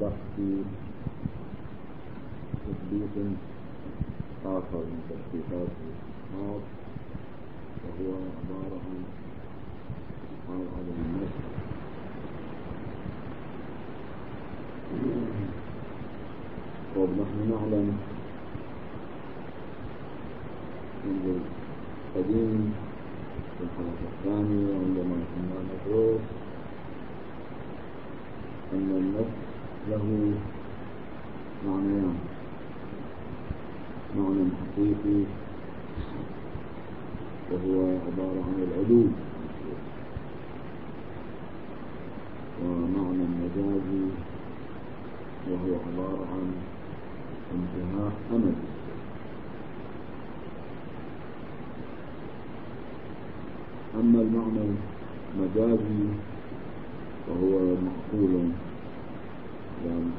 بحث تطبيق آخر من تطبيقات الإسحاق، وهو عبارة عن حال عدم النفس. ونحن نعلم منذ القديم في الحلقة الثانية عندما كنا ندرس أن النفس له معنيان: معنى حقيقي وهو عبارة عن العدول، ومعنى مجازي وهو عبارة عن انتهاء أمد. أما المعنى المجازي وهو معقول يعني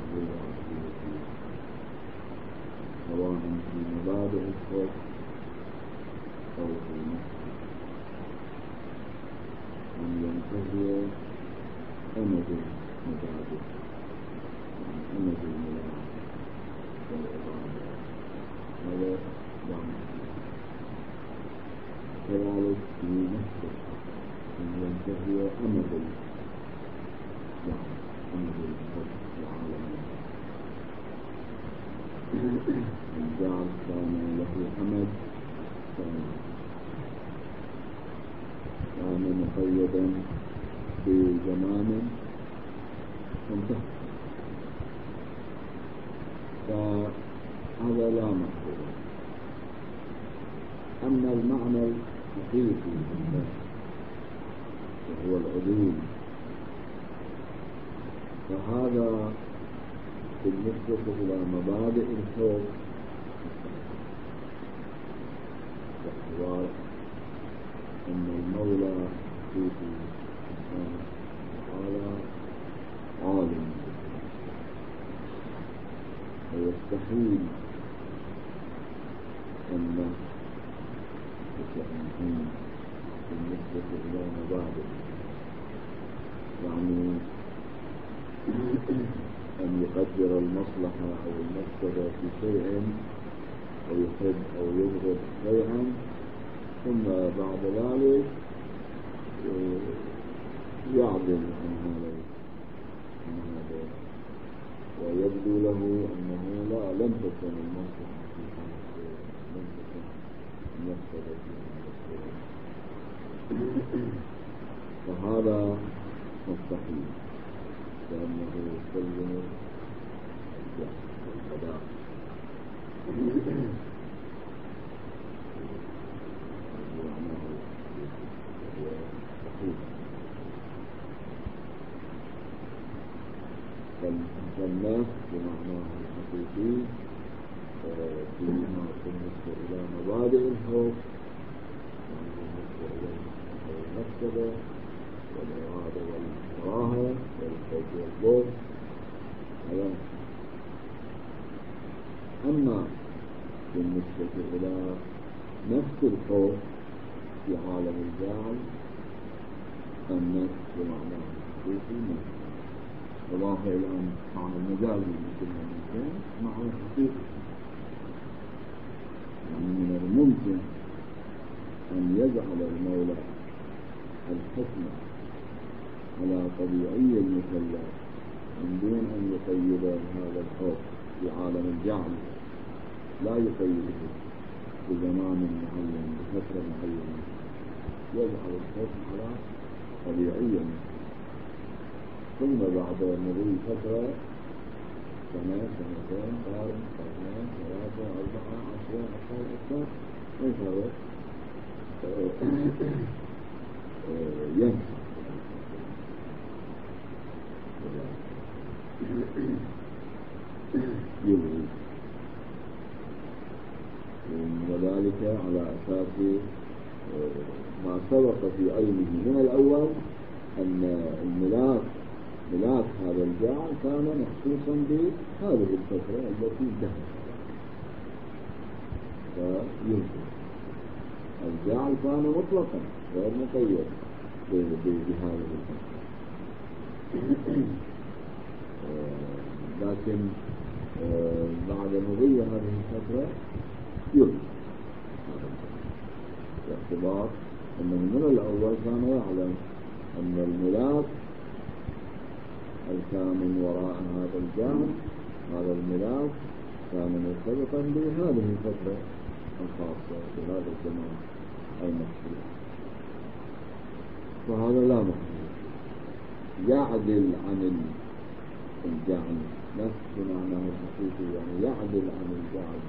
سواء في مبادئ الخوف أو في النفس، أن ينتهي أمد المبادئ، يعني أمد الملاحظة والإرادة. هذا يعني كذلك في نفسه أن ينتهي أمد يعني أمد العالم. الجعل كان له أمد، كان مقيدا بزمان انتهى، فهذا لا محدود. أما المعنى الحقيقي وهو العدول، فهذا بالنسبة إلى مبادئ الخوف باعتبار أن المولى حقيقي سبحانه وتعالى عالم، ويستحيل أن يتأمين بالنسبة إلى مبادئ، يعني أن يقدر المصلحة أو المفسدة في شيء، أو يحب أو يبغض شيئا، ثم بعد ذلك يعدل عن هذا ويبدو له أنه لم تكن المصلحة في هذا الشيء، لم تكن المفسدة في هذا الشيء، فهذا مستحيل، لأنه يستلزم القضاء. فالناس بمعناه الحقيقي فيما بالنسبة إلى مبادئ الخوف، يعني بالنسبة إلى المفسدة والإرادة والكراهة والخوف والبغض، هذا. أما بالنسبة إلى نفس الخوف في عالم الجعل، النفس بمعناه الحقيقي نفس، إضافة إلى معنى المجازي مثل ما يمكن معنى الحقيقي، يعني من الممكن أن يجعل المولى الحكمة على طبيعي المكلف من دون أن يقيد هذا الخوف في عالم الجعل، لا يقيده بزمان معين بفترة معينة، يجعل الحكم على طبيعي المكلف، ثم بعد مرور فترة سنة سنتين قرن قرنين 3 4 10 أكثر ايش هذا ينفع يلغي، وذلك على أساس ما سبق في علمه من الأول أن ملاك هذا الجعل كان مخصوصا بهذه الفترة التي انتهت، فيلغي. الجعل كان مطلقا غير مقيد بهذه الفترة، لكن بعد مضي هذه الفترة يلغي باعتبار أنه من الأول كان يعلم أن الملاك الكامن وراء هذا الجعل، هذا الملاك كان مرتبطا بهذه الفترة الخاصة بهذا الزمان المحدود، فهذا لا محدود يعدل عن الجعل نفس معناه الحقيقي، يعني يعدل عن الجعل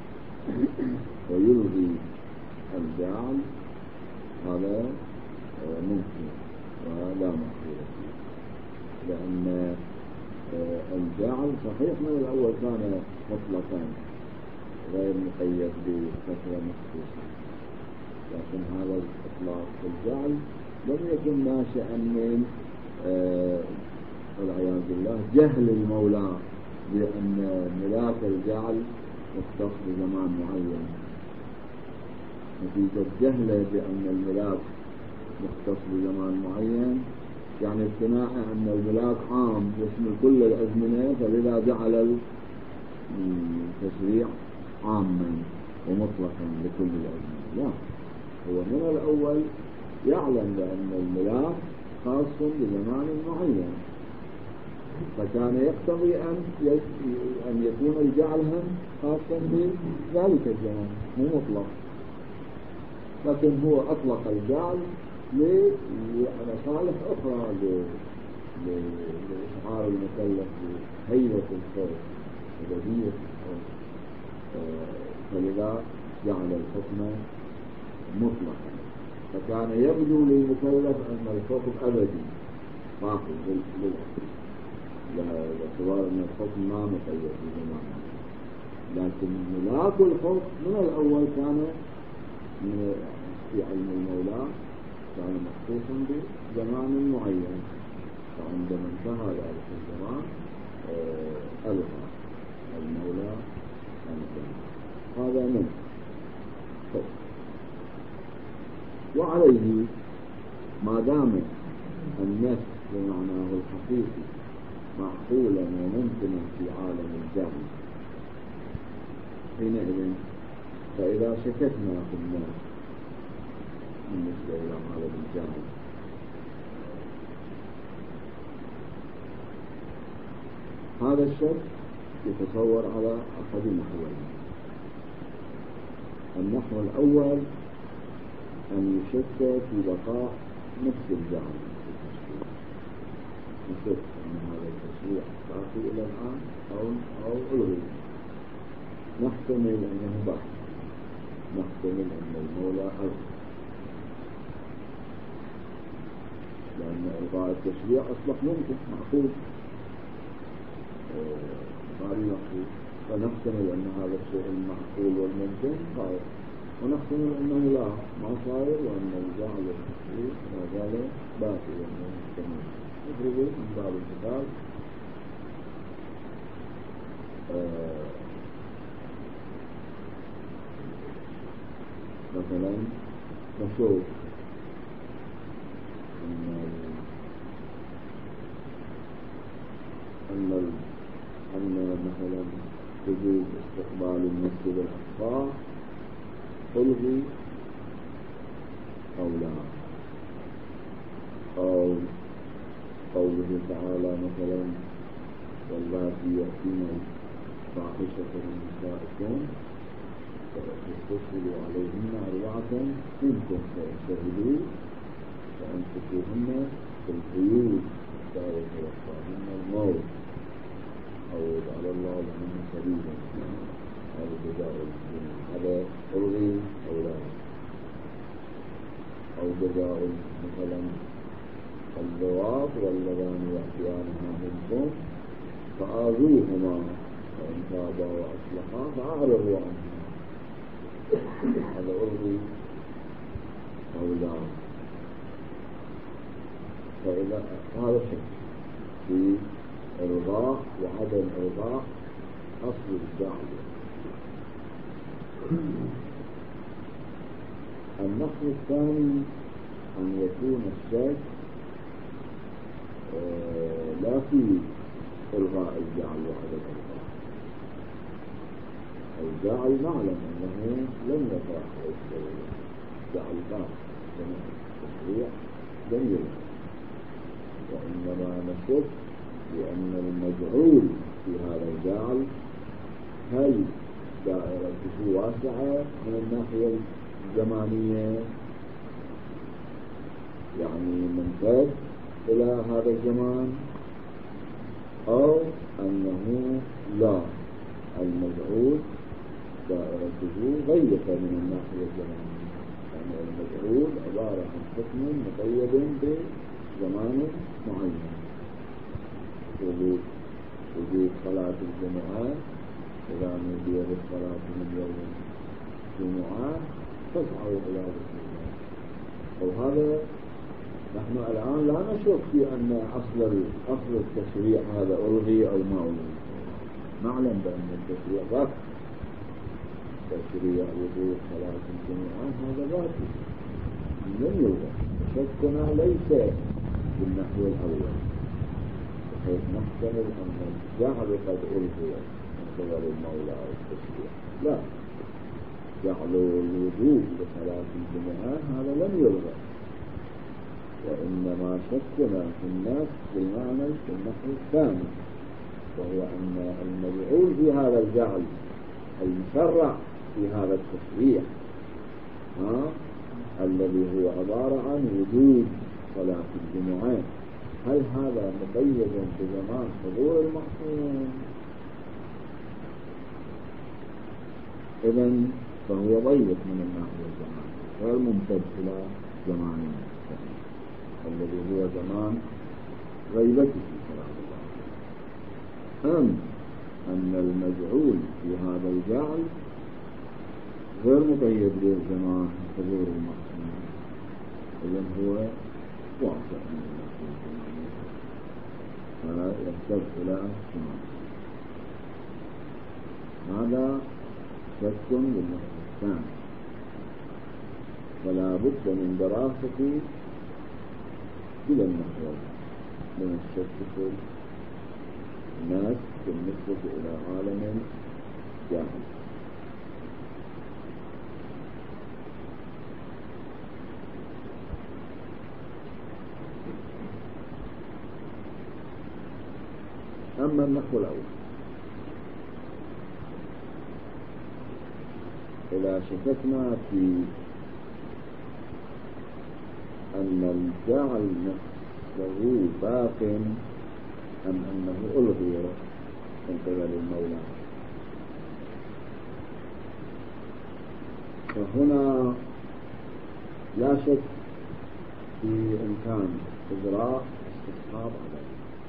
ويلغي الجعل، هذا ممكن ولا محدود فيه، لأن الجعل صحيح من الأول كان مطلقا غير مقيد بفترة مخصوصة، لكن هذا الإطلاق في الجعل لم يكن ناشئا من والعياذ بالله جهل المولى بأن ملاك الجعل يختص بزمان معين، نتيجة جهله بأن الملاك مختص بزمان معين، يعني اقتناع أن الملاك عام يشمل كل الأزمنة، فلذا جعل التشريع عاما ومطلقا لكل الأزمنة. لا، هو من الأول يعلم بأن الملاك خاص بزمان معين، فكان يقتضي أن يكون الجعل هم خاصا بذلك الزمان، مو مطلق، لكن هو أطلق الجعل لمصالح أخرى، لإشعار المكلف بهيبة الخوف وبدية الخوف، فلذا جعل الحكم مطلقا، فكان يبدو للمكلف أن الحكم أبدي باقي للأبد، باعتبار أن الحكم ما مقيد بزمان، لكن ملاك الحكم من الأول كان في علم المولى كان مخصوصا بزمان معين، فعندما انتهى ذلك الزمان ألغى المولى الجميع. هذا من وعليه ما دام النفس بمعناه الحقيقي معقولا وممكنا في عالم الجهل، حينئذ فإذا شككنا في النفس بالنسبة إلى عالم الجهل، هذا الشك يتصور على أحد نحوين. النحو الأول أن يشك في بقاء نفس الجهل في التشريع، يشك أن هذا التشريع باقي إلى الآن أو ألغي، نحتمل أنه باقي، نحتمل أن المولى ألغى، لأن إلغاء التشريع أصبح ممكن معقول غير معقول، فنحتمل أن هذا الشيء المعقول والممكن صاير، ونحتمل أنه لا ما صاير، وأن الجعل والتشريع ما زال باقي وأنه مستمر. نضرب من باب المثال مثلا نشوف أن مثلا وجود استقبال المسجد الأقصى ألغي أو لا، أو قوله تعالى مثلا واللاتي يأتين الفاحشة من نسائكم فاستشهدوا عليهن 4 منكم، فإن شهدوا فأمسكوهن في البيوت حتى يتوفاهن الموت أو يجعل الله لهن سبيلا، هذا جزاء المسلمين، هذا ألغي أو لا، أو جزاء مثلا اللواط واللذان يأتيانها منكم فآذوهما فإن تابا وأصلحا فأعرضوا عنهما، هذا ألغي أو لا. فإذا هذا شيء في إلغاء وعدم إلغاء أصل الجعل. النحو الثاني أن يكون الشك لا في إلغاء الجعل وعدم إلغاء الجعل نعلم أنه لم يقع جعل باق من التشريع لم يلغى وإنما نشك بأن المجعول في هذا الجعل هل دائرته واسعة من الناحية الزمانية يعني ممتد إلى هذا الزمان أو أنه لا المجعول دائرته ضيقة من الناحية الزمانية يعني المجعول عبارة عن حكم مقيد بزمان معين وجود صلاة الجمعة إذا نودي بالصلاة من يوم الجمعة تسعوا إلى ذكر الله وهذا نحن الآن لا نشك في أن أصل التشريع هذا ألغي أو ما ألغي نعلم بأن التشريع باقي تشريع وجود صلاة الجمعة هذا باقي لم يلغى شكنا ليس بالنحو الأول بحيث نحتمل أن الجعل قد ألغي من قبل المولى أو التشريع لا جعل الوجوب لصلاة الجمعة هذا لم يلغى وإنما شكنا في الناس بالمعنى في النحو الثاني وهو أن المجعول في هذا الجعل المشرع في هذا التشريع الذي هو عبارة عن وجود صلاة الجمعة هل هذا مقيد بزمان حضور المعصوم؟ إذن فهو ضيق من الناحية الزمانية غير ممتد إلى زمان الذي هو زمان غيبته كلام الله أن المجعول في هذا الجعل غير مقيد بزمان حضور المعصوم إذن هو واقع من الناحية الزمانية فيحتاج إلى زمان هذا شك بالنحو الثاني فلا بد من دراسة كلا النحوين من الشك في الناس بالنسبة إلى عالم جاهل أما النحو الأول إذا شككنا في أن الجعل نفسه باق أم أنه ألغي من قبل المولى فهنا لا شك في إمكان إجراء استصحاب عليه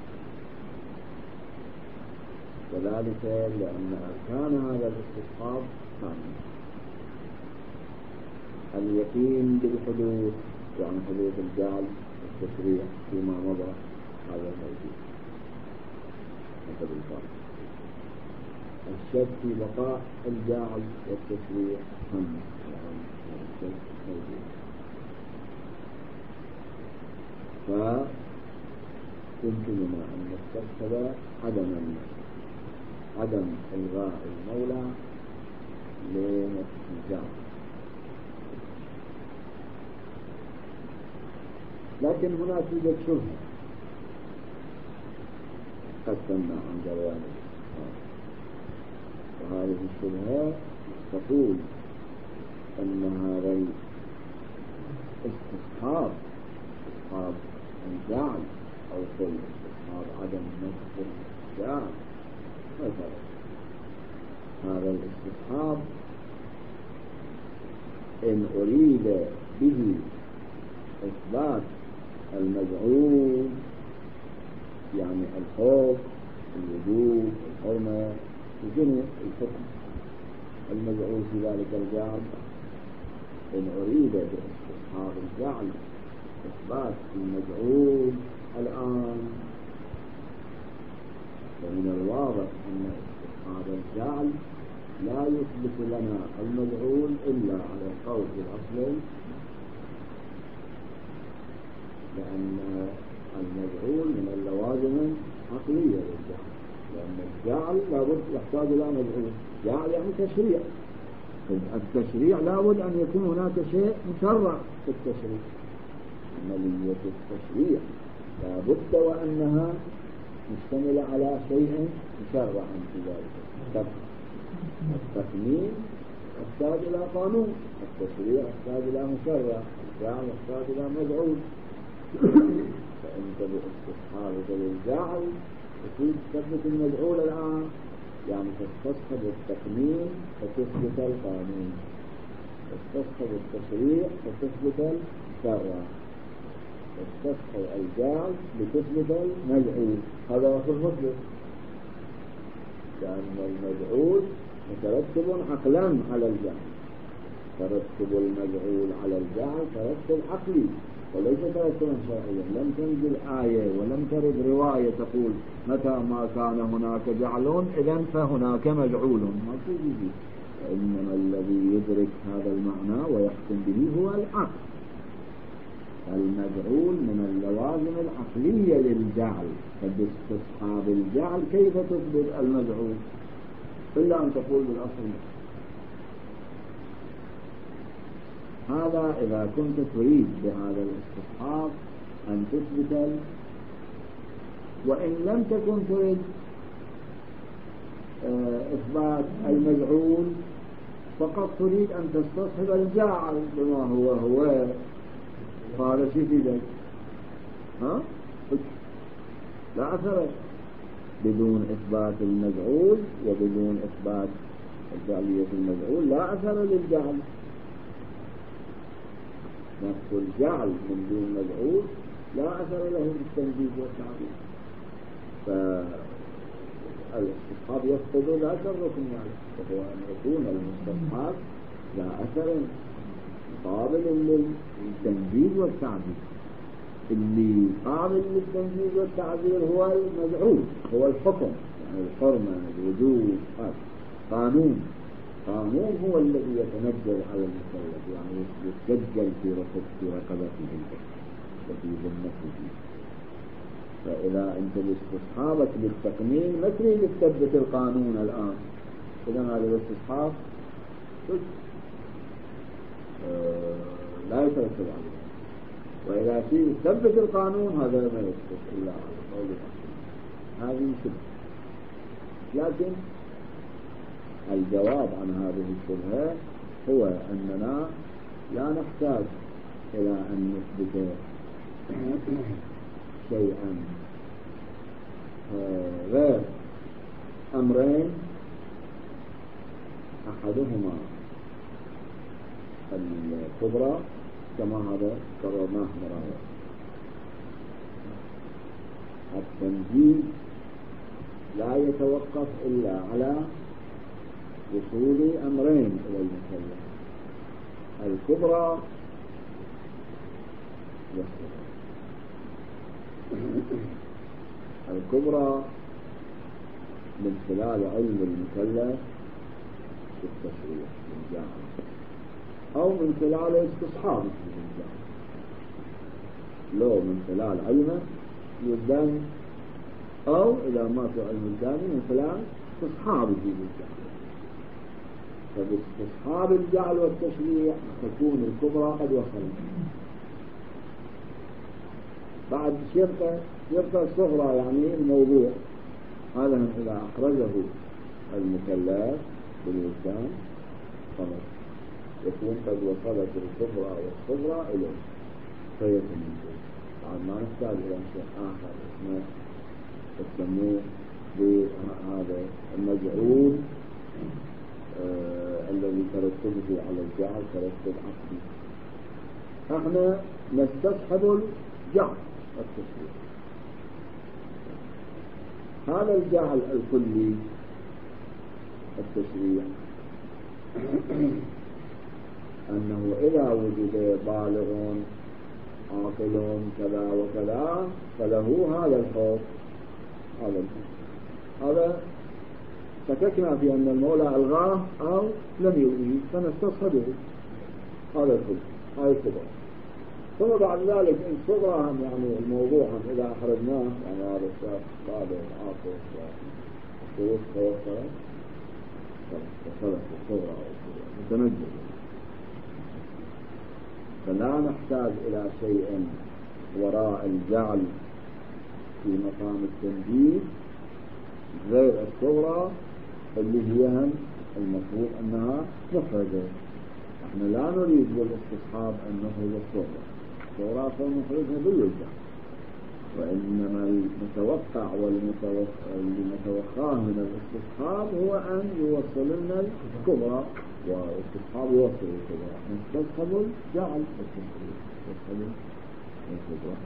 وذلك لأن أركان هذا الاستصحاب ثانية اليقين بالحدوث وعن حدوث الجعل والتشريع فيما مضى هذا موجود مثل الباب الشك في بقاء الجعل والتشريع هم الشك موجود فيمكننا أن نستبحث عدم إلغاء المولى للجعل لكن هنا توجد شبهة قد تمنع عن جريان وهذه الشبهة تقول أن هذا الاستصحاب الجعل أو استصحاب عدم نفس الجعل مثلا هذا الاستصحاب إن أريد به إثبات المجعول يعني الخوف الوجوب الحرمة وجميع الحكم المجعول في ذلك الجعل إن أريد باستصحاب الجعل إثبات المجعول الآن فمن الواضح أن استصحاب الجعل لا يثبت لنا المجعول إلا على القول الأصلي لأن المجعول من اللوازم عقلية للجعل جعل لابد يحتاج إلى مجعول. جعل يعني تشريع. التشريع لابد أن يكون هناك شيء مشرع في التشريع. عملية التشريع لابد وأنها مشتملة على شيء مشرع في ذلك. التقنين يحتاج إلى قانون، التشريع يحتاج إلى مشرع، الجعل يحتاج إلى مجعول. فأنت باستصحابك للجعل تريد تثبت المجعول الآن، يعني تستصحب التقنين فتثبت القانون، تستصحب التشريع فتثبت الشرع، تستصحب الجعل لتثبت المجعول. هذا هو المطلق، لأن المجعول مترتب عقلا على الجعل. ترتب المجعول على الجعل ترتب عقلي وليس ترتبا شرعيا. لم تنزل آية ولم ترد رواية تقول متى ما كان هناك جعل إذن فهناك مجعول، ما تجي. إنما الذي يدرك هذا المعنى ويحكم به هو العقل. المجعول من اللوازم العقلية للجعل، فباستصحاب الجعل كيف تثبت المجعول إلا أن تقول بالأصل. هذا إذا كنت تريد بهذا الاستصحاب أن تثبت، وإن لم تكن تريد إثبات المجعول فقط تريد أن تستصحب الجعل بما هو هذا شيء في ذلك، لا أثر بدون إثبات المجعول وبدون إثبات الجعلية المجعول، لا أثر للجعل. نفس الجعل من دون مجعول لا أثر له بالتنجيز والتعبير. فالاستصحاب يفقد ذاك الركن، يعني وهو أن يكون المستصحب لا أثر قابل للتنجيز والتعبير. اللي قابل للتنجيز والتعبير هو المجعول، هو الحكم، يعني الحرمة، الوجوب، قانون هو الذي يتنجل على المكلف، يعني يتسجل في رقبته وفي ذمته. فإذا أنت باستصحابك للتقنين ما تريد تثبت القانون الآن، إذا هذا الاستصحاب لا يترتب عليه. وإذا شيء تثبت القانون هذا ما يثبت إلا على قول الأصل. هذه شبهة. لكن الجواب عن هذه الشبهة هو أننا لا نحتاج إلى أن نثبت شيئا غير أمرين، أحدهما الكبرى كما هذا قررناه مرارا. التنجيز لا يتوقف إلا على وصول أمرين إلى المكلف، الكبرى والصغرى. الكبرى من خلال علم المكلف بالتشريع بالجعل، أو من خلال استصحابه بالجعل. لو من خلال علمه يدان، أو إذا ما في علم الثاني من خلال استصحابه بالجعل. فباستصحاب الجعل والتشريع تكون الكبرى قد وصلت. بعد يبقى الصغرى، يعني الموضوع هذا إذا أخرجه المكلف بالوجدان خلاص يكون قد وصلت الكبرى والصغرى إليه فيكون موجود. بعد ما نحتاج إلى شيء آخر اسمه يسموه بهذا المجعول الذي ترتبه على الجعل ترتب عقلي. احنا نستصحب الجعل التشريع. هذا الجعل الكلي التشريع أنه إذا وجد بالغ عاقل كذا وكذا فله هذا الحكم. هذا شككنا في أن المولى ألغاه أو لم يلغيه فنستصحبه. هذا الحكم، هذا الكبرى. ثم بعد ذلك إن صغرهم يعني الموضوع إذا أخرجناه يعني هذا الشخص بالغ عاقل الشروط توفرت وصلت الصغرى متنجد، فلا نحتاج إلى شيء وراء الجعل في مقام التنجيد غير الصغرى اللي هي المفروض أنها مخرجة. احنا لا نريد بالاستصحاب أن نخرج الصغرى، الصغرى فنخرجها بالوجدان، وإنما المتوقع والمتوقعه من الاستصحاب هو أن يوصل لنا الكبرى، والاستصحاب يوصل الكبرى، نستصحب الجعل نستصحب الكبرى.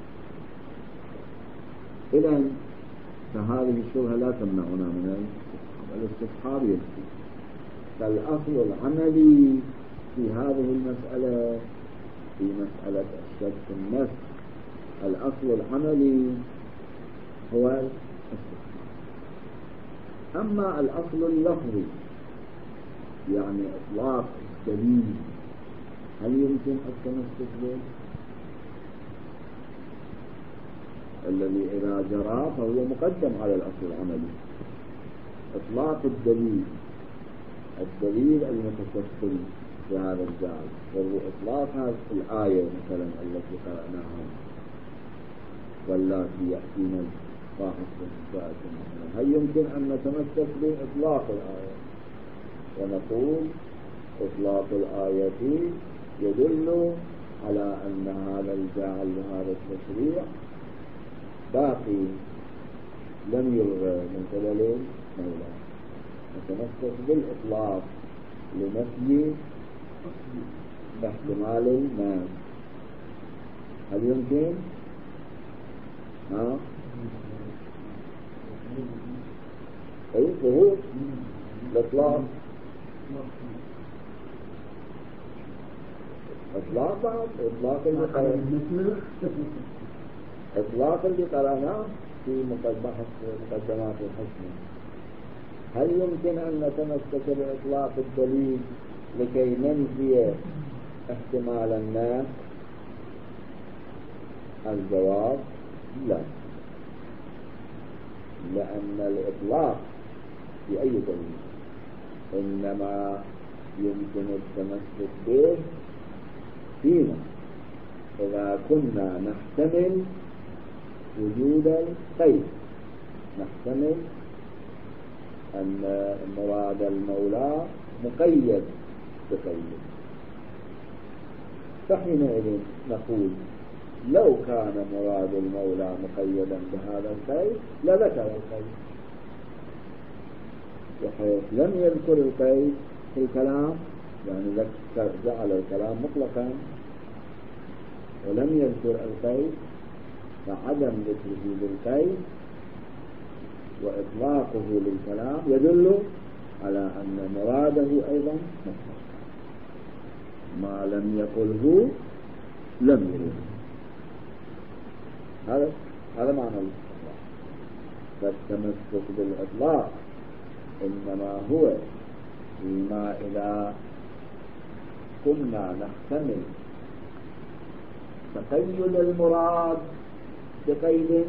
إذن فهذه الشبهة لا تمنعنا من الاستصحاب يكفي. فالأصل العملي في هذه المسألة، في مسألة الشك في النفس، الأصل العملي هو الاستصحاب. أما الأصل اللفظي يعني إطلاق الدليل، هل يمكن التمسك به؟ الذي إذا جرى فهو مقدم على الأصل العملي. إطلاق الدليل، الدليل المتشكل في هذا الجعل، وهو إطلاق هذه الآية مثلا التي قرأناها واللاتي يأتينا الفاحشة مثلا، هل يمكن أن نتمسك بإطلاق الآية ونقول إطلاق الآية يدل على أن هذا الجعل وهذا التشريع باقي لم يلغى من قبل المولى، نتمسك بالإطلاق لنفي احتمال الناس؟ هل يمكن؟ أي ظهور الإطلاق، إطلاق بعض إطلاق إطلاق اللي قرأناه في مقدمات الحكمة. هل يمكن أن نتمسك بإطلاق الدليل لكي ننفي احتمال الناس؟ الجواب لا، لأن الإطلاق في أي دليل إنما يمكن التمسك به فينا إذا كنا نحتمل وجود القيد، نحتمل أن مراد المولى مقيد بقيد، فحينئذ نقول لو كان مراد المولى مقيدا بهذا القيد لذكر القيد، بحيث لم يذكر القيد في الكلام، يعني جعل الكلام مطلقا ولم يذكر القيد، فعدم ذكره للقيد وإطلاقه للكلام يدل على أن مراده أيضا مطلق، ما لم يقله لم يرد. هذا معنى الاستطلاع. فالتمسك بالإطلاق إنما هو فيما إذا كنا نحتمل تقيد المراد بقيد،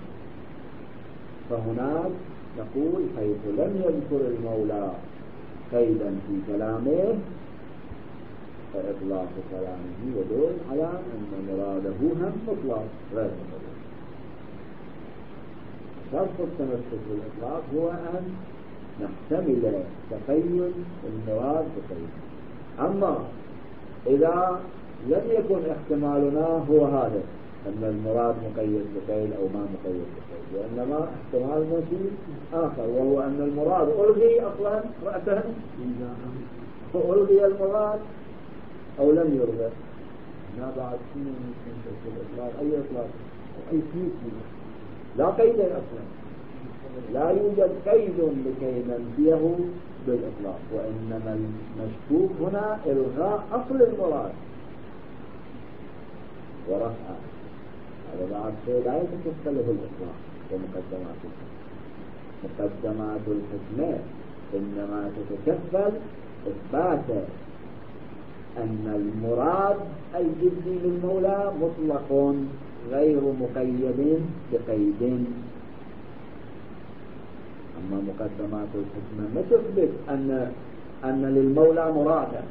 فهناك نقول حيث لم يذكر المولى قيدا في كلامه فإطلاق كلامه يدل على أن مراده هم مطلق غير مطلق. شرط التمسك بالإطلاق هو أن نحتمل تقيد المراد بقيد. أما إذا لم يكن احتمالنا هو هذا أن المراد مقيد بقيد أو ما مقيد بقيد، وإنما احتمالنا شيء آخر، وهو أن المراد ألغي أصلا رأسا، فألغي المراد أو لم يلغى. لا بعد شيء من الإطلاق، أي إطلاق أي شيء لا قيد أصلا، لا يوجد قيد لكي ننفيه بالإطلاق، وإنما المشكوك هنا إلغاء أصل المراد ورفعه. هذا بعد شيء لا يتكفل له الإطلاق ومقدمات الحكمة. مقدمات الحكمة إنما تتكفل إثبات أن المراد الجدي للمولى مطلق غير مقيد بقيد. أما مقدمات الحكمة ما تثبت أن للمولى مرادا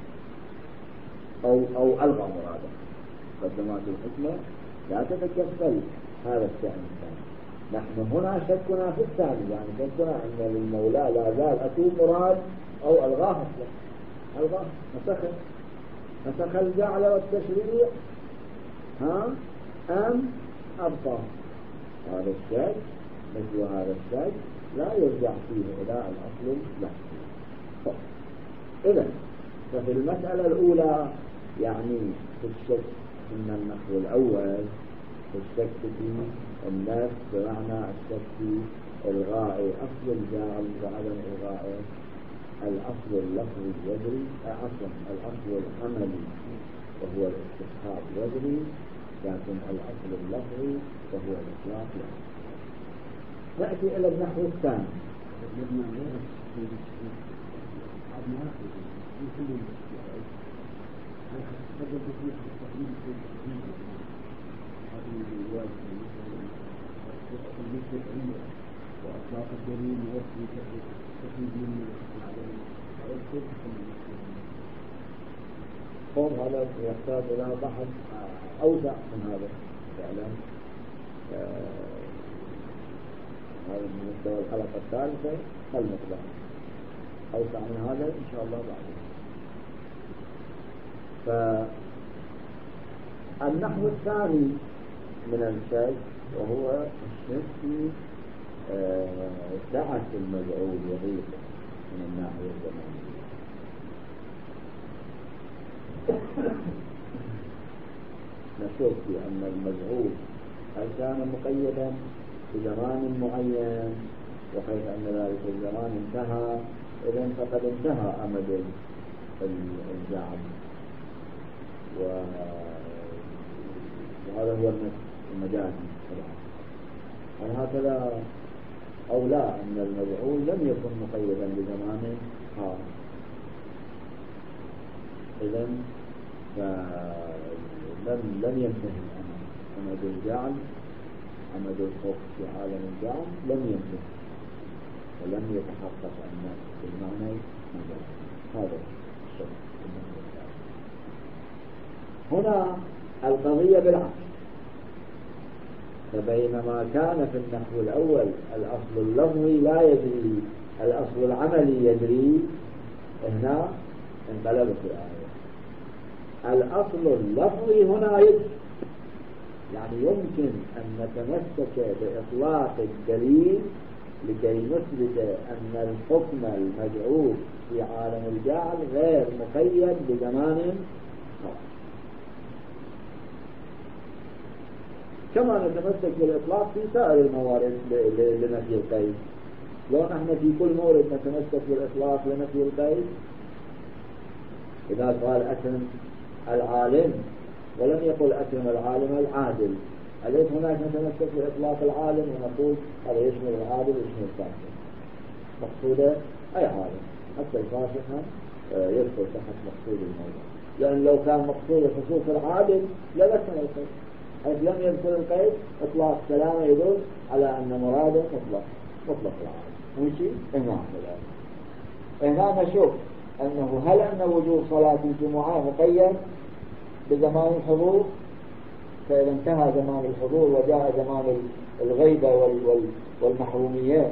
أو ألغى مرادا. مقدمات الحكمة لا تتكفل هذا الشأن الثاني. نحن هنا شكنا في الثاني، يعني شكنا أن للمولى لا زال أكون مراد أو ألغاه أصلا، ألغاه نسخ الجعل والتشريع أم أبقاه. هذا الشيء مثل هذا الشيء لا يرجع فيه إلى الأصل اللفظي. إذن ففي المسألة الأولى يعني في الشك من النحو الأول، في الشك في النفس بمعنى الشك في إلغاء أصل الجعل وعدم إلغاء الأصل اللفظي يجري، عفوا الأصل العملي وهو الاستصحاب يجري، لكن الأصل اللفظي وهو الإطلاق لا. نأتي إلى النحو الثاني. وأطلاق الدليل يوفي تفيد من هذا يحتاج إلى بحث أوسع من هذا فعلا. هذا من مستوى الحلقة الثالثة المطلق أوسع من هذا إن شاء الله بعد. فالنحو الثاني من الشك وهو الشك في سعة المدعو وضيقه من الناحية الزمانية. نشوف في أن المدعو هل كان مقيدا بزمان معين، وحيث أن ذلك الزمان انتهى إذن فقد انتهى أمد الجعل، وهذا هو المجازي طبعا. هل هكذا أو لا أن المدعو لم يكن مقيدا بزمان خاص، إذن لم ينتهي أمد الجعل، أمد الخوف في عالم الجعل لم ينتهي ولم يتحقق أن بالمعنى مجازي. هذا الشيء. هنا القضية بالعكس، فبينما كان في النحو الأول الأصل اللفظي لا يجري، الأصل العملي يجري، هنا انقلبت الآية. الأصل اللفظي هنا يجري، يعني يمكن أن نتمسك بإطلاق الدليل لكي نثبت أن الحكم المجعول في عالم الجعل غير مقيد بزمان خاص، كما نتمسك بالإطلاق في سائر الموارد لنفي القيد. لو نحن في كل مورد نتمسك بالإطلاق لنفي القيد، إذا قال أكرم العالم ولم يقل أكرم العالم العادل، أليس هناك نتمسك بإطلاق العالم ونقول هذا يشمل العادل ويشمل الفاسق؟ مقصوده أي عالم، حتى الفاسق يدخل تحت مقصود الموضوع، لأن لو كان مقصود خصوص العادل لذكر القيد، حيث لم يذكر القيد إطلاق كلامه يدل على أن مراده مطلق العالم. وشي إمام ذلك. هنا نشوف أنه هل أن وجوب صلاة الجمعة مقيد بزمان الحضور، فإذا انتهى زمان الحضور وجاء زمان الغيبة والمحرومية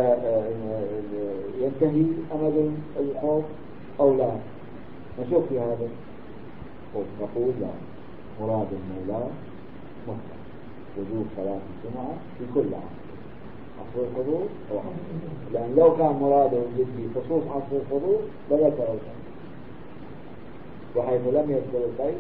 فينتهي أمد الخوف أو لا؟ نشوف في هذا نقول لا، مراد المولى مطلق وجوب صلاة الجمعة في كل عام، عصر الحضور أو عصر، لأن لو كان مراده جدي خصوص عصر الحضور لذكر القيد، وحيث لم يذكر القيد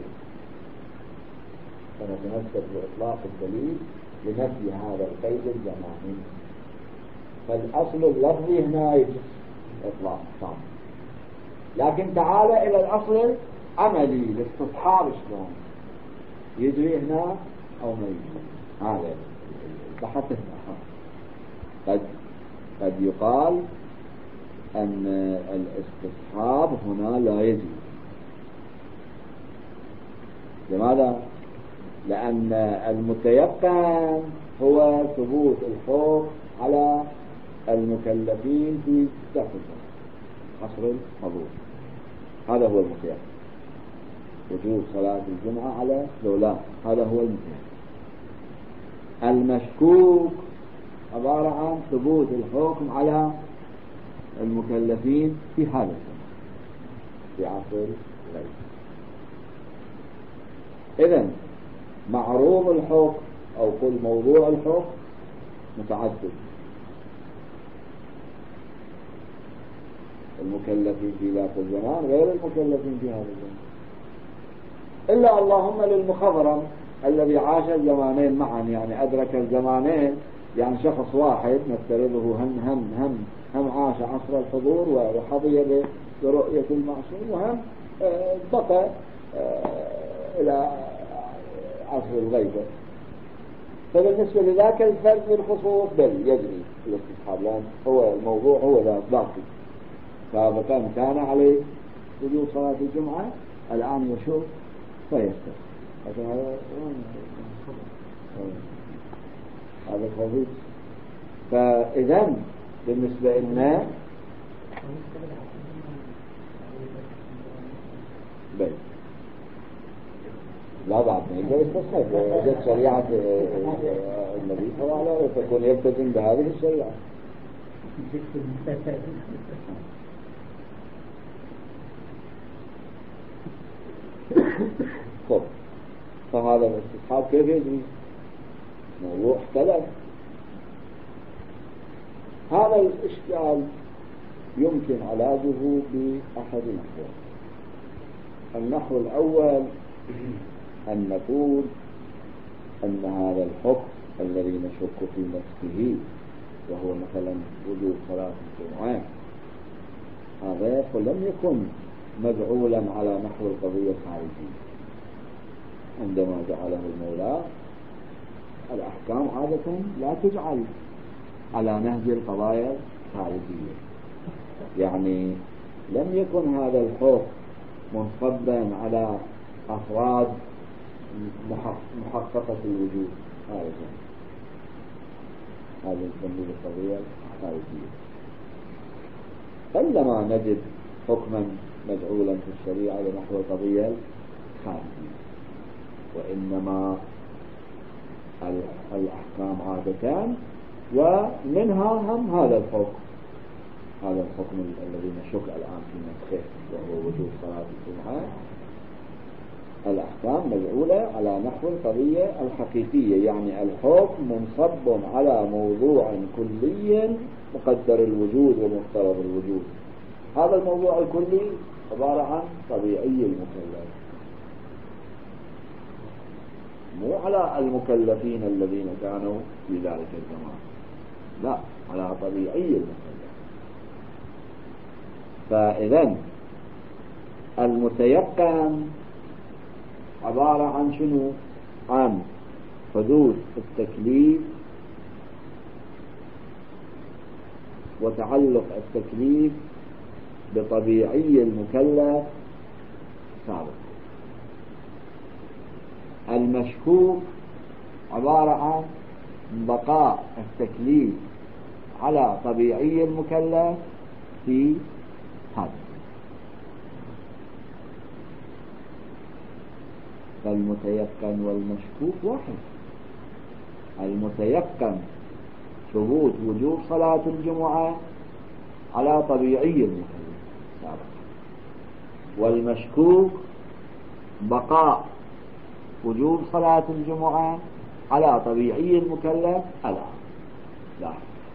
فنتمسك بإطلاق الدليل لنفي هذا القيد الزماني. فالأصل اللفظي هنا يجب إطلاق صام، لكن تعال إلى الأصل العملي الاستصحاب شلون يجري هنا أو ما يجري؟ هذا بحثنا. قد يقال أن الاستصحاب هنا لا يجري. لماذا؟ لأن المتيقن هو ثبوت الحكم على المكلفين في ذاك الزمان عصر الحضور. هذا هو المقياس، وجوب صلاة الجمعة على ذولا، هذا هو المقياس. المشكوك عبارة عن ثبوت الحكم على المكلفين في هذا الزمان في عصر الليل. إذن معروض الحكم أو قل موضوع الحكم متعدد، المكلفين في ذاك الزمان غير المكلفين في هذا الزمان، إلا اللهم للمخضرم الذي عاش الزمانين معا، يعني أدرك الزمانين، يعني شخص واحد نفترضه هم عاش عصر الحضور وحظي برؤية المعصوم، وهم بقى إلى عصر الغيبة، فبالنسبة لذاك الفرد بالخصوص بل يجري الاستصحاب، لأن هو الموضوع هو ذات باقي، فكان كان عليه وجوب صلاة الجمعة الآن يشوف فيستر. هذا خوفي. فإذا بالنسبة لنا بل لا بعد ما يقدر يستصحب وجد شريعة النبي صلى الله عليه وسلم تكون يلتزم بهذه الشريعة. فهذا الاستصحاب كيف يجري؟ موضوع اختلف. هذا الاشكال يمكن علاجه بأحد النحوين. النحو الأول أن نقول أن هذا الحكم الذي نشك في نفسه وهو مثلا وجوب صلاة الجمعة، هذا لم يكن مجعولا على نحو القضية الخارجية. عندما جعله المولى الأحكام عادة لا تجعل على نهج القضايا الخارجية، يعني لم يكن هذا الحكم منصبا على أفراد محققة الوجود خارجا، هذا نسميه القضية الخارجية. فلما نجد حكما مجعولا في الشريعة لنحو القضية الخارجية، وإنما الأحكام عادتان، ومنها هم هذا الحكم الذي نشك الآن في نسخه وهو وجوب صلاة الجمعة. الأحكام مجعولة على نحو القضية الحقيقية، يعني الحكم منصب على موضوع كلي مقدر الوجود ومفترض الوجود. هذا الموضوع الكلي عبارة عن طبيعي المكلف، مو على المكلفين الذين كانوا في ذلك الزمان، لا، على طبيعي المكلف. فإذا المتيقن عبارة عن شنو؟ عن حدوث التكليف وتعلق التكليف بطبيعي المكلف سابق. المشكوك عبارة عن بقاء التكليف على طبيعي المكلف في هذا. فالمتيقن والمشكوك واحد. المتيقن ثبوت وجوب صلاة الجمعة على طبيعي المكلف سابقا، والمشكوك بقاء وجوب صلاة الجمعة على طبيعي المكلف الآن. لا،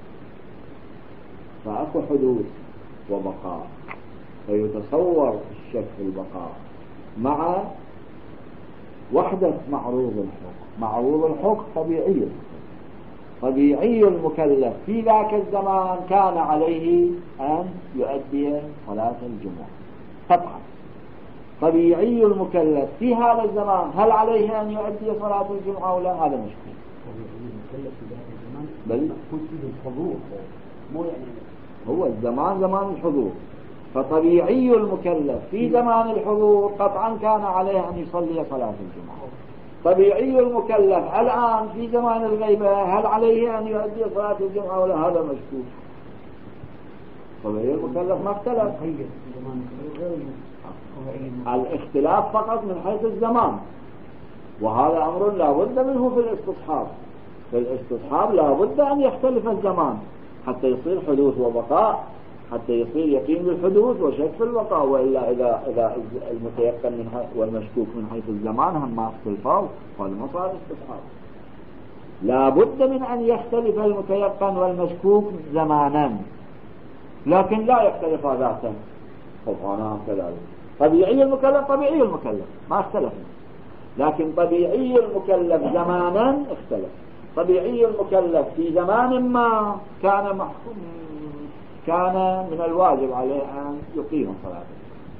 فأكو حدوث وبقاء، فيتصور الشك في البقاء مع وحدة معروض الحكم. معروض الحكم طبيعي، طبيعي المكلف في ذاك الزمان كان عليه أن يؤدي صلاة الجمعة طبعا. طبيعي المكلف في هذا الزمان هل عليه أن يؤدي صلاة الجمعة ولا؟ هذا مشكلة. المكلف في ذاك الزمان بل يكون فيه الحضور، مو يعني هو الزمان زمان الحضور، فطبيعي المكلف في زمان الحضور قطعا كان عليه أن يصلي صلاة الجمعة. طبيعي المكلف الآن في زمان الغيبة هل عليه أن يؤدي صلاة الجمعة ولا؟ هذا مشكوك. طبيعي المكلف ما اختلف. الاختلاف فقط من حيث الزمان، وهذا أمر لا بد منه في الاستصحاب. في الاستصحاب لا بد أن يختلف الزمان حتى يصير حدوث وبقاء، حتى يصير يقين بالحدوث وشك في البقاء. وإلا إذا المتيقن والمشكوك من حيث الزمان هم ما اختلفوا، هذا ما صار استصحاب. لا بد من أن يختلف المتيقن والمشكوك زمانا، لكن لا يختلف ذاتا. أنا كذلك طبيعي المكلف طبيعي المكلف ما اختلف، لكن طبيعي المكلف زمانا اختلف. طبيعي المكلف في زمان ما كان من الواجب عليه أن يقيم صلاته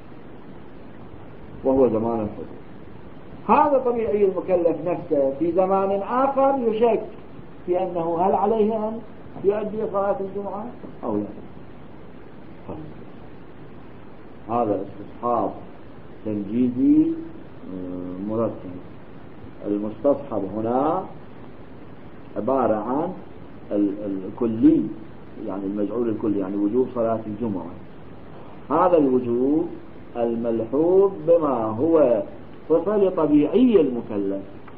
وهو زمان الحدوث. هذا طبيعي المكلف نفسه في زمان آخر يشك في أنه هل عليه أن يؤدي صلاة الجمعة أو لا. هذا استصحاب تنجيزي مرتب. المستصحب هنا عبارة عن الكلي، يعني المجعول الكلي، يعني وجوب صلاة الجمعة. هذا الوجوب الملحوظ بما هو صفة لطبيعي المكلف،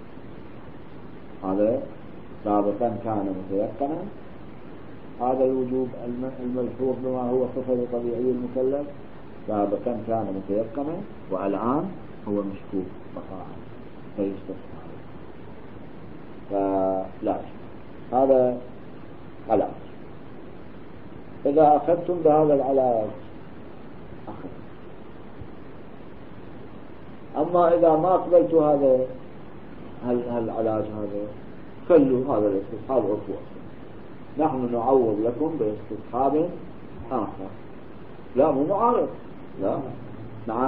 هذا سابقا كان متيقنا. هذا الوجوب الملحوظ بما هو صفة لطبيعي المكلف سابقا كان متيقنا، والآن هو مشكوك بقاء فيستصحب. فلا هذا علاج. إذا أخذتم بهذا العلاج أخذ. أما إذا ما قبلت هذا العلاج هذا خلوا هذا الاستصحاب عفوا، نحن نعوض لكم باستصحاب آخر. لا مو معارض، لا نعم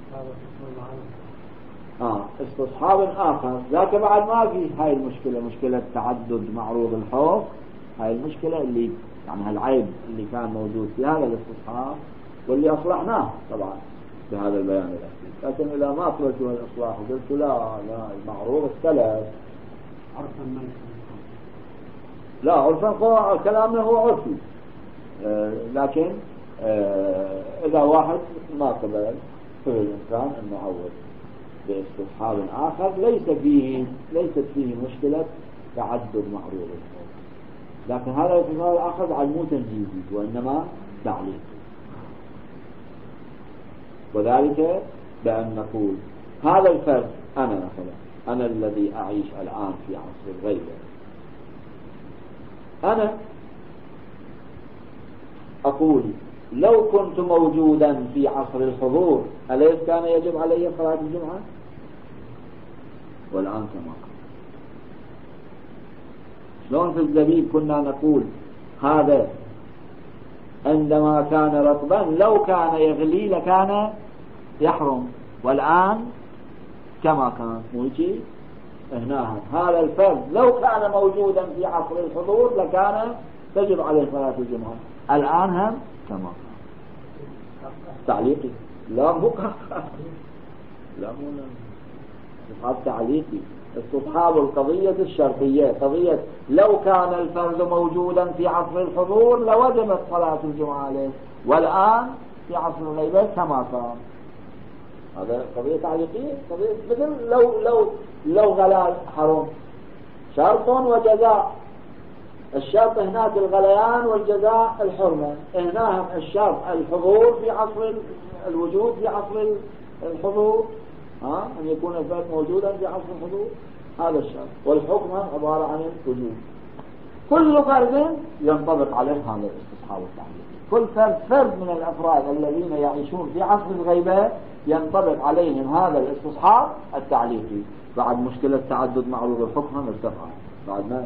استصحاب آخر ذاك بعد ما في هاي المشكلة، مشكلة تعدد معروض الحكم. هاي المشكلة اللي يعني هالعيب اللي كان موجود في هذا الاستصحاب واللي أصلحناه طبعا بهذا البيان الأخير. لكن إذا ما قلتوا الإصلاح وقلتوا لا المعروض اختلف عرفا لا عرفا كلامنا هو عرفي، لكن إذا واحد ما قبل فالإنسان أن نعوض باستصحاب آخر ليست فيه مشكلة تعدد معروض الحكم. لكن هذا الاستصحاب الآخر بعد مو تنجيزي وإنما تعليق، وذلك بأن نقول هذا الفرد أنا مثلا، أنا الذي أعيش الآن في عصر الغيبة، أنا أقول لو كنت موجودا في عصر الحضور أليس كان يجب علي صلاة الجمعة؟ والآن كما شلون في الزبيب كنا نقول هذا عندما كان رطبا لو كان يغلي لكان يحرم، والآن كما كان موجي هنا هذا الفرد لو كان موجودا في عصر الحضور لكان تجب عليه صلاة الجمعة، الآن هم كما كان. تعليقي لا مو لا مو استصحاب تعليقي. استصحاب القضية الشرطية، قضية لو كان الفرد موجودا في عصر الحضور لوجبت صلاة الجمعة عليه، والآن في عصر الغيبة كما كان. هذا قضية تعليقية، قضية مثل لو غلا حرم شرط وجزاء. الشرط هناك الغليان والجزاء الحرمة، هنا الشرط الحضور في عصر الوجود في عصر الحضور، أن يكون الفرد موجودا في عصر الحضور، هذا الشرط. والحكم عبارة عن الوجود. كل فرد ينطبق عليه هذا الاستصحاب التعليقي. كل فرد من الأفراد الذين يعيشون في عصر الغيبة ينطبق عليهم هذا الاستصحاب التعليقي. بعد مشكلة تعدد معروض الحكم مرتفعة، بعد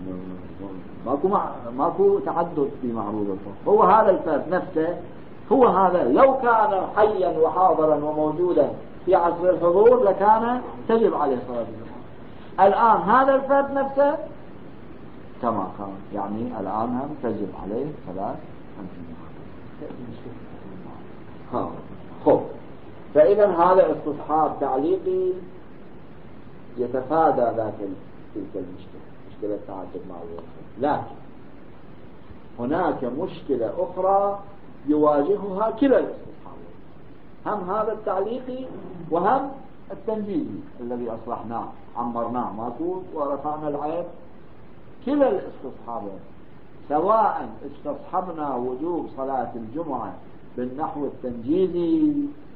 ماكو تعدد في معروض الحكم. هو هذا الفرد نفسه، هو هذا لو كان حيا وحاضرا وموجودا في عصر الحضور لكان تجب عليه صلاة الجمعة. الآن هذا الفرد نفسه كما كان، يعني الآن هم تجب عليه صلاة الجمعة. خب، فإذا هذا استصحاب تعليقي يتفادى تلك المشكلة، مشكلة تعدد معروض. لكن هناك مشكلة أخرى يواجهها كلا الاستصحابين، هم هذا التعليقي وهم التنجيزي الذي أصلحناه عمرناه ماكو ورفعنا العيب. كلا الاستصحابين سواء استصحبنا وجوب صلاة الجمعة بالنحو التنجيزي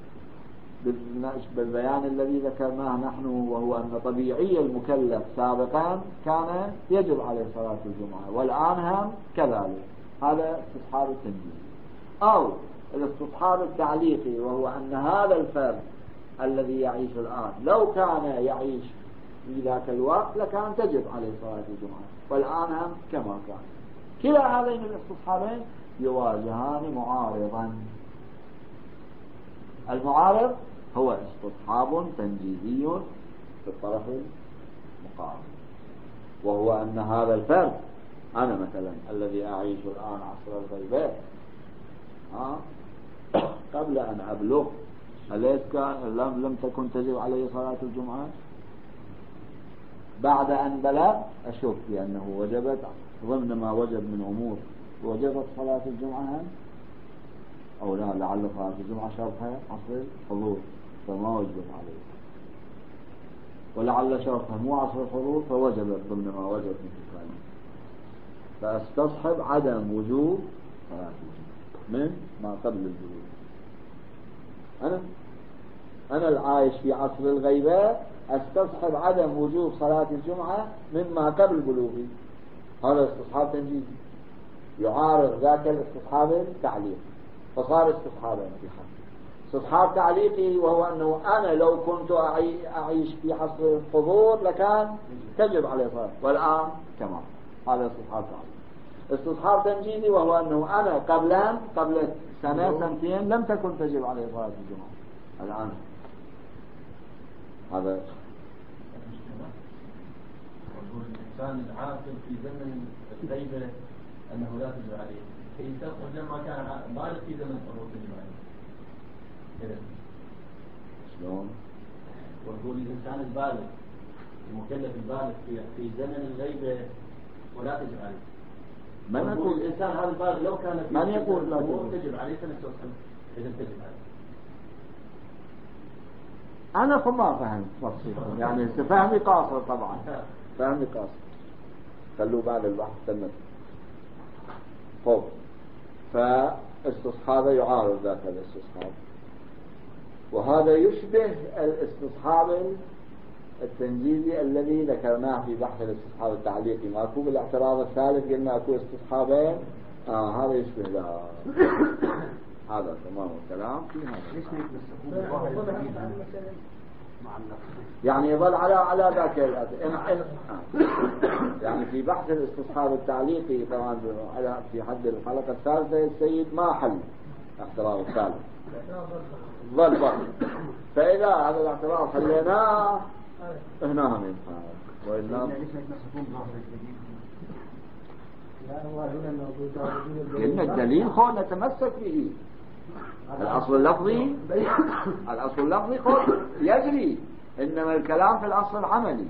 بالبيان الذي ذكرناه نحن، وهو أن طبيعي المكلف سابقا كان يجب عليه صلاة الجمعة والآن هم كذلك، هذا استصحاب التنجيزي. أو الاستصحاب التعليقي وهو أن هذا الفرد الذي يعيش الآن لو كان يعيش في ذاك الوقت لكان تجب عليه صلاة الجمعة والآن هم كما كان. كلا هذين الاستصحابين يواجهان معارضا. المعارض هو استصحاب تنجيزي في الطرف المقابل، وهو أن هذا الفرد، أنا مثلا الذي أعيش الآن عصر الغيبات قبل أن أبلغ أليس لم تكن تجب علي صلاة الجمعة؟ بعد أن بلغ أشك بأنه وجبت ضمن ما وجب من أمور، وجبت صلاة الجمعة أو لا، لعل صلاة الجمعة شرطها عصر الحضور فما وجبت عليه، ولعل شرطها مو عصر الحضور فوجبت ضمن ما وجب من الكلام، فاستصحب عدم وجوب صلاة الجمعة من ما قبل البلوغ. أنا العايش في عصر الغيبة استصحب عدم وجوب صلاة الجمعة مما قبل بلوغي، هذا استصحاب تنجيزي يعارض ذاك الاستصحاب التعليقي، فصار استصحابين في حد. استصحاب تعليقي وهو أنه أنا لو كنت أعيش في عصر الحضور لكان تجب عليه صلاة والآن كما، هذا استصحاب تعليقي. استصحاب تنجيزي وهو أنه أنا قبل سنة سنتين لم تكن تجب عليه صلاة الجمعة الآن هذا. الإنسان العاقل في زمن الغيبة أنه لا تجب عليه، الإنسان لما كان بالغ في زمن الحضور تجب عليه. شلون؟ ويقول الإنسان البالغ المكلف البالغ في زمن الغيبة ولا تجب عليه. من يقول الإنسان هذا البالغ لو كان في من يقول لا تجب عليه سنة إذا تجب عليه؟ أنا فما فهمت تفصيلا، يعني فهمي قاصر طبعا، فهمي قاصر، خلوه بعد البحث سنة. طب فاستصحابه يعارض ذاك الاستصحاب، وهذا يشبه الاستصحاب التنجيزي الذي ذكرناه في بحث الاستصحاب التعليقي. ماكو بالاعتراض الثالث قلنا اكو استصحابين، هذا يشبه ذا. هذا تمام الكلام في هذا، يعني يظل على ذاك يعني في بحث الاستصحاب التعليقي طبعا في حد الحلقة الثالثة السيد ما حل الاعتراض الثالث ظل بقى، فإذا هذا الاعتراض خليناه هنا هم وإلا قلنا الدليل خو نتمسك به. الأصل اللفظي خو يجري، إنما الكلام في الأصل العملي.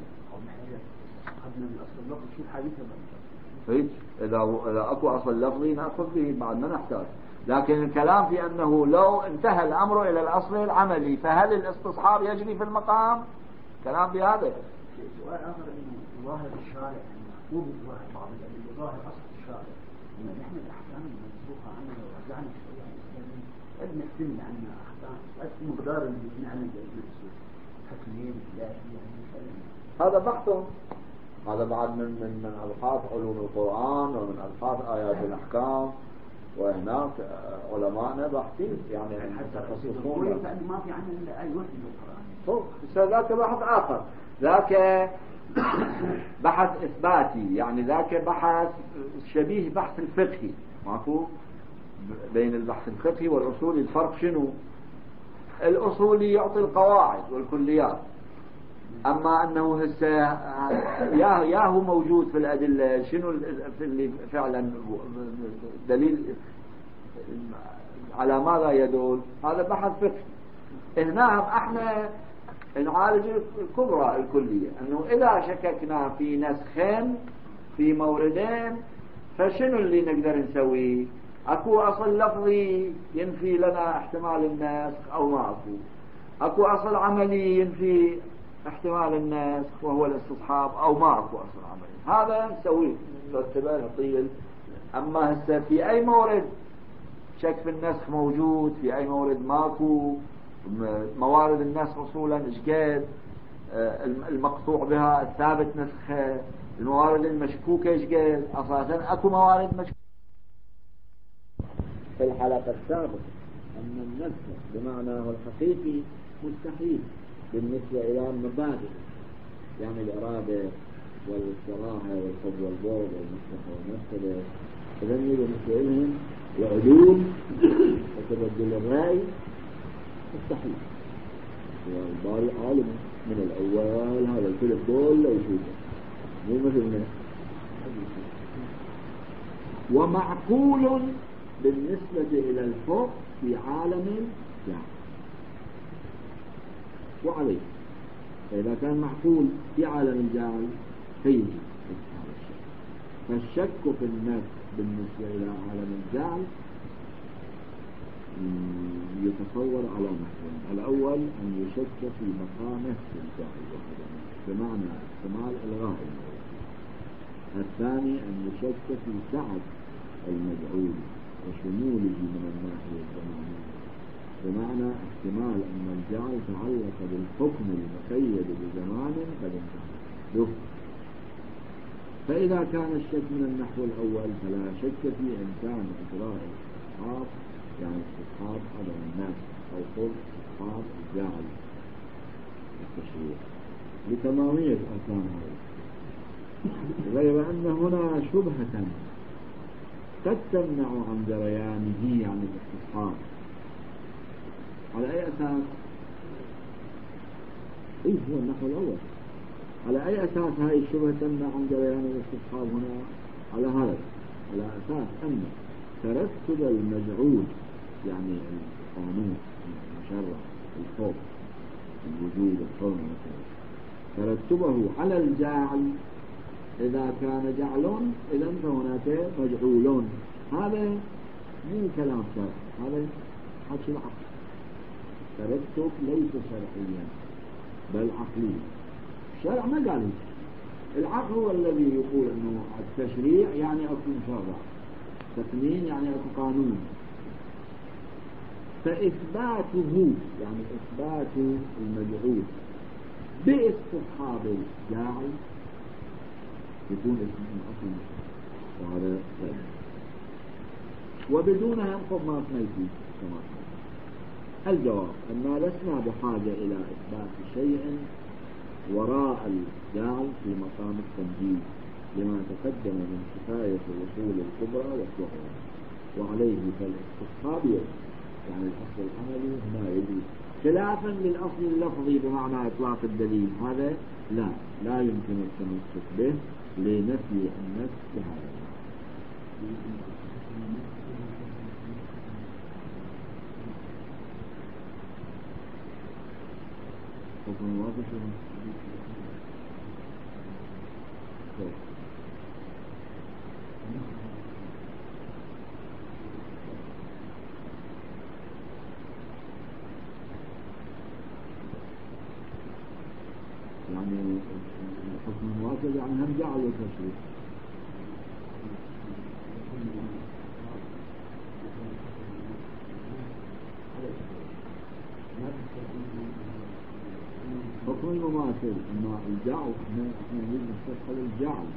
إذا أكو أصل لفظي نأخذ به بعد ما نحتاج، لكن الكلام في أنه لو انتهى الأمر إلى الأصل العملي فهل الاستصحاب يجري في المقام؟ كلام بهذا. سؤال آخر إنه ظاهر الشارع مو بظاهر بعض الأدلة، ظاهر أصل الشارع إن نحن الأحكام المنسوخة عنها لو رجعنا شوية قد نحتمل عنها أحكام قد مقدار اللي نعمل المنسوخ حكمين ثلاثة يعني. هذا بحث، هذا بعد من أبحاث علوم القرآن ومن أبحاث آيات الأحكام، وهناك علماءنا باحثين يعني يتخصصون. ما في عنه إلا أي وحدة في القرآن. ذاك بحث آخر، ذاك بحث إثباتي، يعني ذاك بحث شبيه بحث الفقهي. ماكو بين البحث الفقهي والأصولي الفرق شنو؟ الأصولي يعطي القواعد والكليات، أما أنه هسه يا هو موجود في الأدلة شنو اللي فعلا دليل على ماذا يدل، هذا بحث فقهي. هنا احنا نعالج الكبرى الكلية، أنه إذا شككنا في نسخين في موردين فشنو اللي نقدر نسويه؟ اكو اصل لفظي ينفي لنا احتمال النسخ او ما اكو اصل عملي ينفي احتمال النسخ وهو الاستصحاب او ما اكو اصل عملي. هذا نسويه نرتبه نطيل. اما هسه في اي مورد شك في النسخ موجود، في اي مورد ماكو، موارد النسخ اصولا اشقد، المقطوع بها الثابت نسخه، الموارد المشكوكه اشقد، اساسا اكو موارد مشكوكه. في الحلقه السابقه ان النسخ بمعناه الحقيقي مستحيل بالنسبه الى مبادئ، يعني الاراده والكراهه والحب والبغض والمصلحه والمفسده، اذا بالنسبه لهم العدول وتبدل الراي مستحيل. والباري عالم من الاول هذا الكل دول لو يشوفه مو مثلنا. ومعقول بالنسبة إلى الحكم في عالم جاهل. وعليه فإذا كان معقول في عالم الجاهل فيجي هذا الشك. فالشك في النفس بالنسبة إلى عالم الجاهل يتصور على نحوين: الأول أن يشك في بقاء نفس الجاهل بمعنى احتمال إلغاء الموضوع. الثاني أن يشك في سعة المجعول وشموله من الناحية الزمانية بمعنى احتمال أن الجعل تعلق بالحكم المقيد بزمان قد انتهى. فإذا كان الشك من النحو الأول فلا شك في إمكان إجراء الاستصحاب، يعني استصحاب عدم الناس أو قل استصحاب الجعل التشريع لتمامية أركان هذا. غير أن هنا شبهة قد تمنع عن جريانه عن الاستصحاب. على أي أساس؟ هو النحو الأول. على أي أساس هذه الشبهة تمنع عن جريان الاستصحاب هنا؟ على هذا، على أساس أن ترتب المجعول، يعني القانون المشرع الحكم الوجود الحكم ترتبه على الجعل إذا كان جعل إذا فهناك مجعولون. هذا مو كلام شرعي، هذا حكي العقل. ترتب ليس شرعيا بل عقليا. الشرع ما قال هيك. العقل هو الذي يقول انه التشريع يعني اكو مشرع، تقنين يعني اكو قانون. فاثباته يعني اثبات المجعول باستصحاب الجاعل يكون اسم اصلا، وهذا غير. وبدونها ينقض ما سميتي كما قال. الجواب أننا لسنا بحاجة إلى إثبات شيء وراء الجعل في مقام التنجيل لما تقدم من كفاية الوصول الكبرى والصغرى. وعليه فالاستصحاب يعني الأصل العملي هنا يجوز، خلافا للأصل اللفظي بمعنى إطلاق الدليل. هذا لا يمكن التمسك به لنفي النفس بهذا. حكم واضح يعني الحكم الواجب يعني هم جعل التشريع. حكم المماثل اما الجعل احنا نريد نستصحب الجعل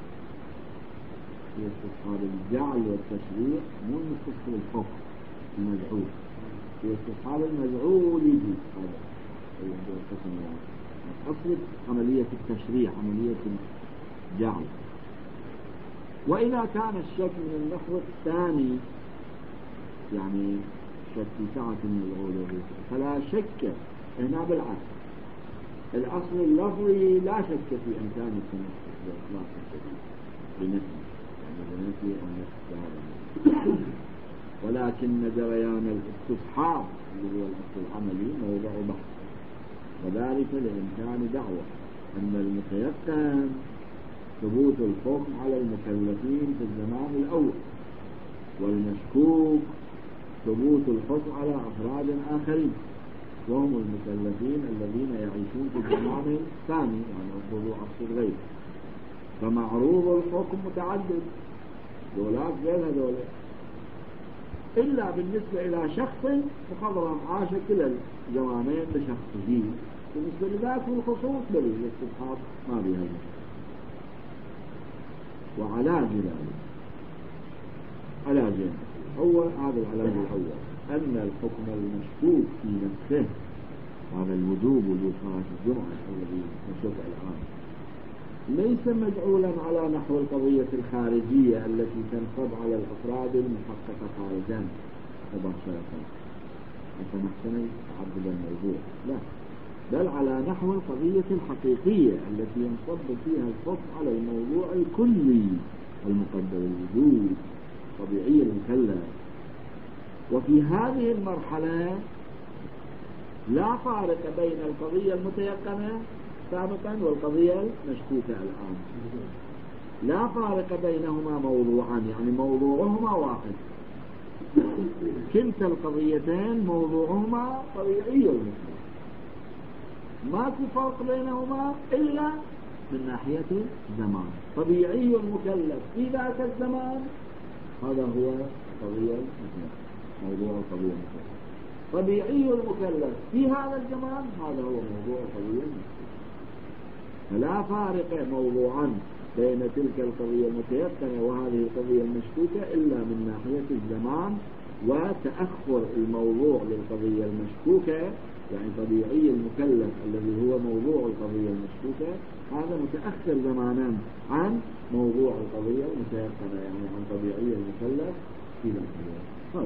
في استصحاب الجعل والتشريع، مو نستصحب الحكم المجعول. في استصحاب المجعول يجي هذا الحكم الواجب. أصل عملية التشريع عملية الجعل. وإذا كان الشك من النحو الثاني يعني شك في سعة المجعول فلا شك هنا بالعكس. الأصل اللفظي لا شك في إمكان التمسك بإطلاق الدليل بنفي، يعني بنفي النفس، ولكن جريان الاستصحاب اللي هو الأصل العملي موضع بحث، وذلك لإمكان دعوة أن المتيقن ثبوت الحكم على المكلفين في الزمان الأول والمشكوك ثبوت الحكم على أفراد آخرين وهم المكلفين الذين يعيشون في الزمان الثاني يعني وضوء عصر الغيب. فمعروض الحكم متعدد دولات غير هذول إلا بالنسبة إلى شخص مخضرم عاش كلا الزمانين بشخصه بالنسبة لذاك الخصوص بل الاستصحاب ما بها. وعلاج ذلك علاجين. هو هذا العلاج الأول أن الحكم المشكوك في نفسه هذا الوجوب وجوب صلاة الجمعة الذي نشوف الآن ليس مجعولا على نحو القضية الخارجية التي تنصب على الأفراد المحققة خارجا مباشرة وتمكن تعدد الموضوع، لا، بل على نحو القضية الحقيقية التي ينصب فيها الحكم على الموضوع الكلي المقدر الوجود طبيعي المكلف. وفي هذه المرحلة لا فارق بين القضية المتيقنة سابقا والقضية المشكوكة الآن، لا فارق بينهما موضوعان يعني موضوعهما واحد، كلتا القضيتين موضوعهما طبيعي المكلف، ماكو فرق بينهما إلا من ناحية الزمان. طبيعي المكلف في ذاك الزمان هذا هو القضية المكلف، موضوع القضية المكلف. طبيعي المكلف في هذا الزمان هذا هو موضوع القضية المكلف. فلا فارق موضوعا بين تلك القضية المتيقنة وهذه القضية المشكوكة إلا من ناحية الزمان وتأخر الموضوع للقضية المشكوكة، يعني طبيعي المكلف الذي هو موضوع القضية المشكوكة هذا متأخر زمانا عن موضوع القضية المتيقنة يعني عن طبيعي المكلف في ذلك.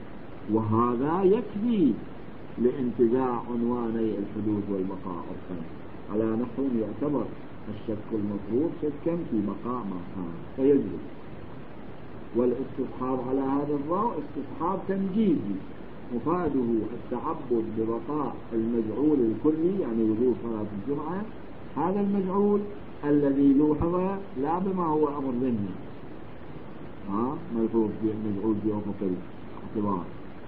وهذا يكفي لانتزاع عنواني الحدوث والبقاء عرفا على نحو يعتبر الشك المفروض شكا في بقاء ما كان فيجب. والاستصحاب على هذا الضوء استصحاب تنجيزي مفاده التعبد ببقاء المجعول الكلي يعني وجوب صلاة الجمعة، هذا المجعول الذي لوحظ لا بما هو أمر ذهني ملحوظ مجعول في أفق الاعتبار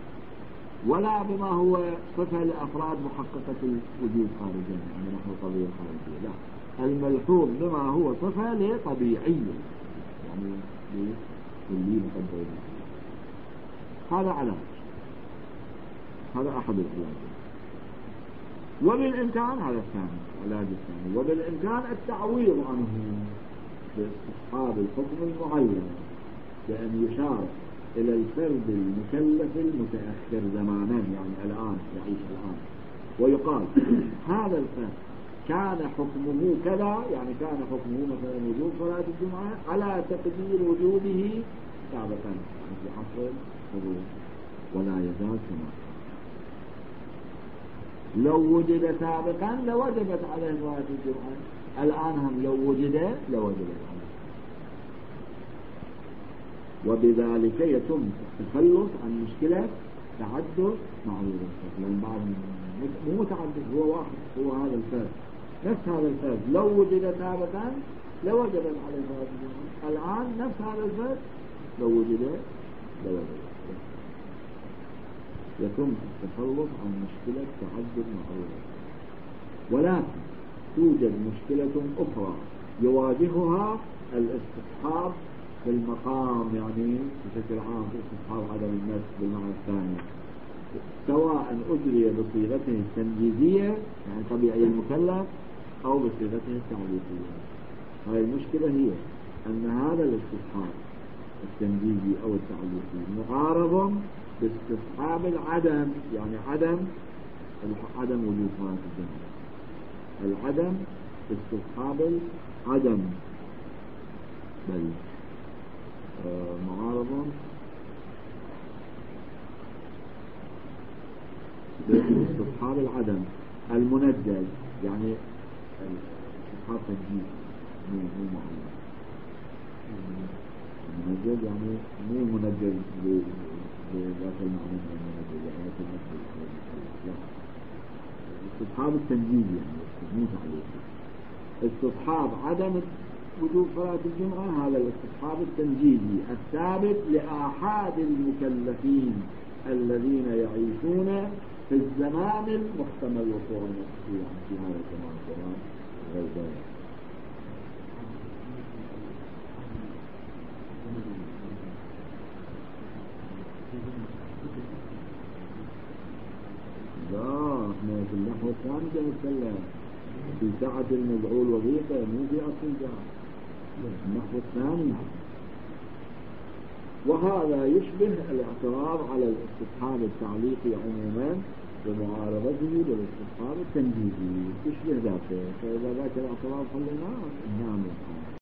ولا بما هو صفة لأفراد محققة الوجود خارجيا يعني نحو القضية الخارجية، لا، الملحوظ بما هو صفة لطبيعي يعني لكلي مقدر. هذا علاج، هذا أحد العلاجات. وبالإمكان هذا الثاني العلاج الثاني وبالإمكان التعويض عنه باستصحاب الحكم المعين بأن يشار إلى الفرد المكلف المتأخر زمانا يعني الآن يعيش الآن ويقال هذا الفرد كان حكمه كذا يعني كان حكمه مثلا وجوب صلاة الجمعة على تقدير وجوده سابقا يعني في عصر الحضور ولا يزال كما لو وجد سابقا لوجبت عليه صلاة الجمعة، الآن هم لو وجد لوجبت عليه. وبذلك يتم التخلص عن مشكلة تعدد معروض الفرد، لأن بعد مو متعدد هو واحد هو هذا الفرد نفس هذا الفرد لو وجد سابقا لوجبت عليه صلاة الجمعة، الآن نفس هذا الفرد لو وجد لوجبت. يتم التخلص عن مشكلة تعدد معروض. ولكن توجد مشكلة أخرى يواجهها الاستصحاب في المقام يعني بشكل عام في استصحاب عدم النفس بالمعنى الثاني سواء أجري بصيغته التنجيزية يعني طبيعي المكلف أو بصيغته التعليقية. هذه المشكلة هي أن هذا الاستصحاب التنجيزي أو التعليقي معارض باستصحاب العدم يعني عدم وجود صلاة الجمعة، العدم استصحاب العدم بل معارض باستصحاب العدم المنجز يعني استصحاب تنجيز مو معارض المنجز يعني مو منجز بذات المعنى من المنجز يعني مثل لا استصحاب التنجيز يعني مو تعليق استصحاب عدم وجوب صلاة الجمعة هذا الاستصحاب التنجيزي الثابت لآحاد المكلفين الذين يعيشون في الزمان المحتمل وقوع النفسية في هذا الزمان القرآن غير ذلك. لا احنا في النحو الثاني نتكلم في سعة المفعول وظيفة مو في أصل الجهة النحو الثاني. وهذا يشبه الاعتراض على الاستصحاب التعليقي عموما بمعارضته بالاستصحاب التنجيزي يشبه ذاته. فإذا ذاك الاعتراض حلناه نعم.